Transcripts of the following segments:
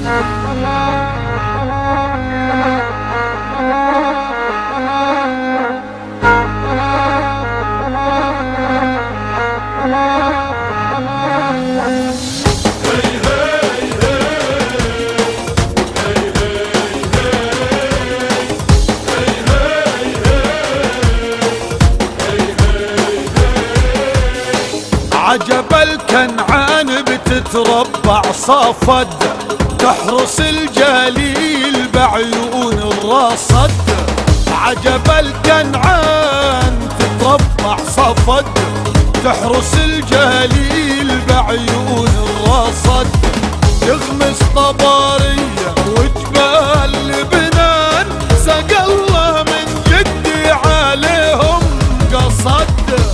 عجب الكنعان بتتربع صفد، تحرس الجليل بعيون الرصد. عجب الكنعان تتربع صفد، تحرس الجليل بعيون الرصد. تغمس طبارية وجبال لبنان، سقى الله من جدي عليهم قصد.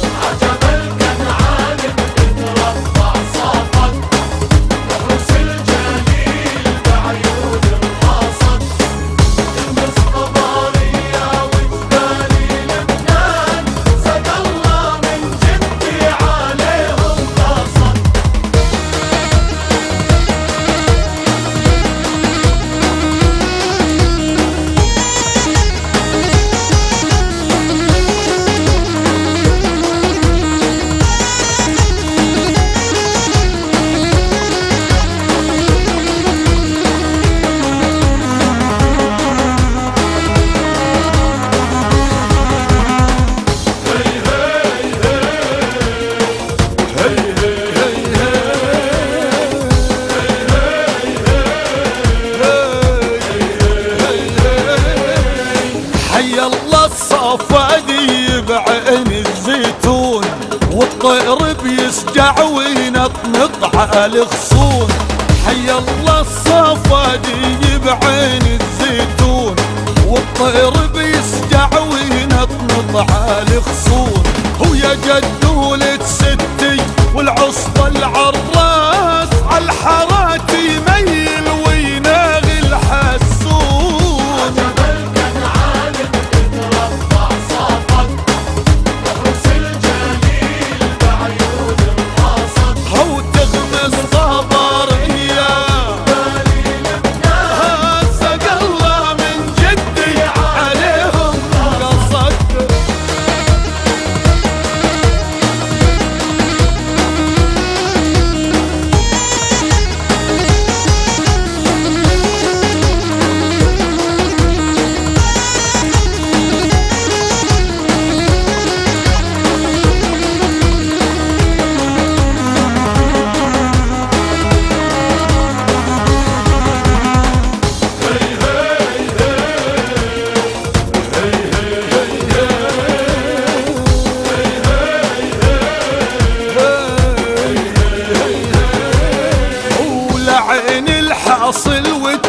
الصفادي بعين الزيتون، والطير بيسجع وينطنط على الغصون. حي الله الصفادي بعين الزيتون، والطير بيسجع وينطنط على الغصون. ويا جد ولد ستي والعصبة العراس، عالحارات يميل ويناغي الحسون. الحاصل